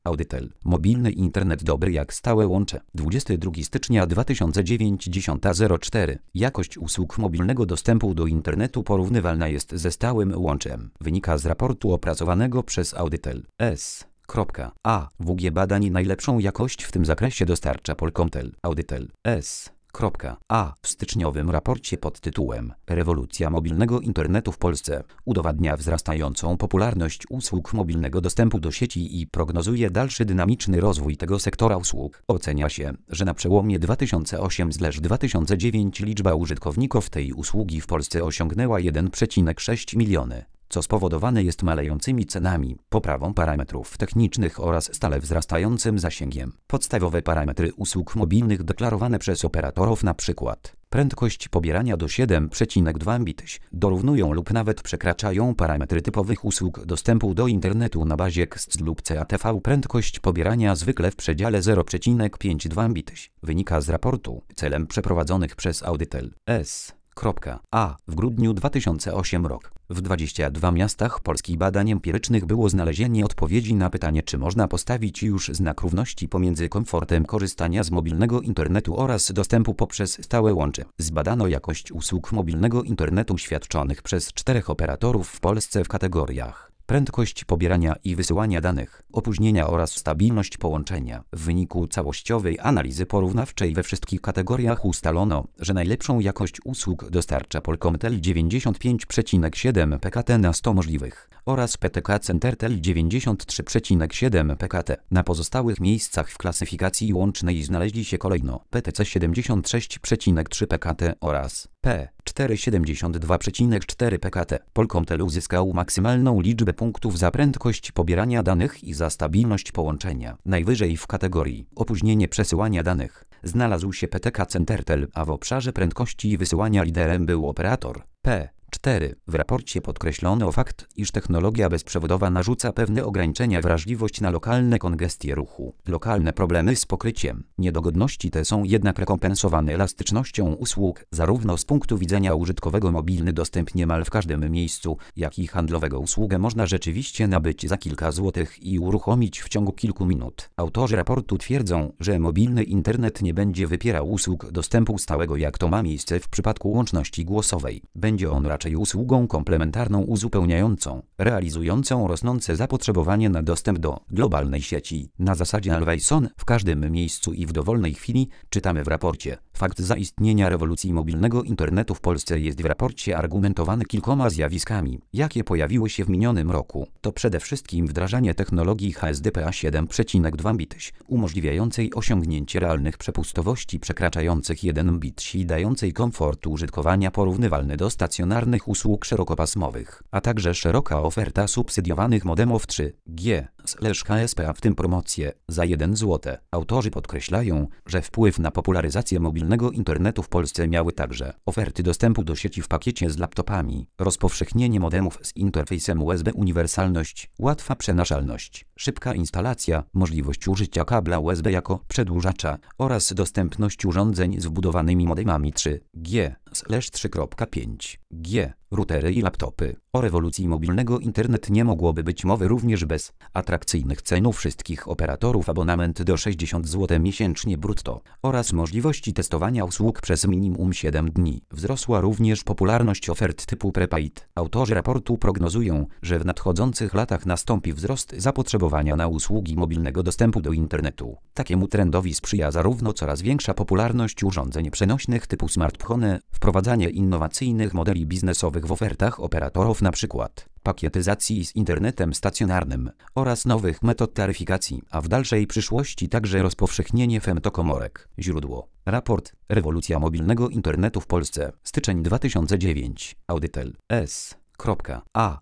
Audytel. Mobilny internet dobry jak stałe łącze. 22 stycznia 2009 10:04. Jakość usług mobilnego dostępu do internetu porównywalna jest ze stałym łączem. Wynika z raportu opracowanego przez Audytel S.A. WG badań najlepszą jakość w tym zakresie dostarcza Polkomtel. Audytel S.A. w styczniowym raporcie pod tytułem Rewolucja mobilnego internetu w Polsce udowadnia wzrastającą popularność usług mobilnego dostępu do sieci i prognozuje dalszy dynamiczny rozwój tego sektora usług. Ocenia się, że na przełomie 2008-2009 liczba użytkowników tej usługi w Polsce osiągnęła 1,6 miliony. Co spowodowane jest malejącymi cenami, poprawą parametrów technicznych oraz stale wzrastającym zasięgiem. Podstawowe parametry usług mobilnych deklarowane przez operatorów np. prędkość pobierania do 7,2 Mbit dorównują lub nawet przekraczają parametry typowych usług dostępu do internetu na bazie XC lub CATV. Prędkość pobierania zwykle w przedziale 0,52 Mbit. Wynika z raportu celem przeprowadzonych przez Audytel S.A. w grudniu 2008 rok. W 22 miastach Polski badań empirycznych było znalezienie odpowiedzi na pytanie, czy można postawić już znak równości pomiędzy komfortem korzystania z mobilnego internetu oraz dostępu poprzez stałe łącze. Zbadano jakość usług mobilnego internetu świadczonych przez 4 operatorów w Polsce w kategoriach prędkość pobierania i wysyłania danych, opóźnienia oraz stabilność połączenia. W wyniku całościowej analizy porównawczej we wszystkich kategoriach ustalono, że najlepszą jakość usług dostarcza Polkomtel 95,7 PKT na 100 możliwych oraz PTK Centertel 93,7 PKT. Na pozostałych miejscach w klasyfikacji łącznej znaleźli się kolejno PTC 76,3 PKT oraz P472,4 PKT. Polkomtel uzyskał maksymalną liczbę punktów za prędkość pobierania danych i za stabilność połączenia. Najwyżej w kategorii opóźnienie przesyłania danych znalazł się PTK Centertel, a w obszarze prędkości wysyłania liderem był operator P4. W raporcie podkreślono fakt, iż technologia bezprzewodowa narzuca pewne ograniczenia, wrażliwość na lokalne kongestie ruchu, lokalne problemy z pokryciem. Niedogodności te są jednak rekompensowane elastycznością usług, zarówno z punktu widzenia użytkowego. Mobilny dostęp niemal w każdym miejscu, jak i handlowego. Usługę można rzeczywiście nabyć za kilka złotych i uruchomić w ciągu kilku minut. Autorzy raportu twierdzą, że mobilny internet nie będzie wypierał usług dostępu stałego, jak to ma miejsce w przypadku łączności głosowej. Będzie on raczej usługą komplementarną, uzupełniającą, realizującą rosnące zapotrzebowanie na dostęp do globalnej sieci. Na zasadzie always on, w każdym miejscu i w dowolnej chwili, czytamy w raporcie. Fakt zaistnienia rewolucji mobilnego internetu w Polsce jest w raporcie argumentowany kilkoma zjawiskami, jakie pojawiły się w minionym roku. To przede wszystkim wdrażanie technologii HSDPA 7,2 Mbit, umożliwiającej osiągnięcie realnych przepustowości przekraczających 1 Mbit i dającej komfort użytkowania porównywalny do stacjonarnych usług szerokopasmowych, a także szeroka oferta subsydiowanych modemów 3G/HSPA, w tym promocje za 1 zł. Autorzy podkreślają, że wpływ na popularyzację mobilnego internetu w Polsce miały także oferty dostępu do sieci w pakiecie z laptopami, rozpowszechnienie modemów z interfejsem USB, uniwersalność, łatwa przenaszalność, szybka instalacja, możliwość użycia kabla USB jako przedłużacza oraz dostępność urządzeń z wbudowanymi modemami 3G/3.5G, routery i laptopy. O rewolucji mobilnego internetu nie mogłoby być mowy również bez atrakcyjnych cen wszystkich operatorów, abonament do 60 zł miesięcznie brutto oraz możliwości testowania usług przez minimum 7 dni. Wzrosła również popularność ofert typu prepaid. Autorzy raportu prognozują, że w nadchodzących latach nastąpi wzrost zapotrzebowania na usługi mobilnego dostępu do internetu. Takiemu trendowi sprzyja zarówno coraz większa popularność urządzeń przenośnych typu smartfony, wprowadzanie innowacyjnych modeli biznesowych w ofertach operatorów, np. pakietyzacji z internetem stacjonarnym oraz nowych metod taryfikacji, a w dalszej przyszłości także rozpowszechnienie femtokomórek. Źródło: raport Rewolucja mobilnego internetu w Polsce, styczeń 2009, Audytel S.A.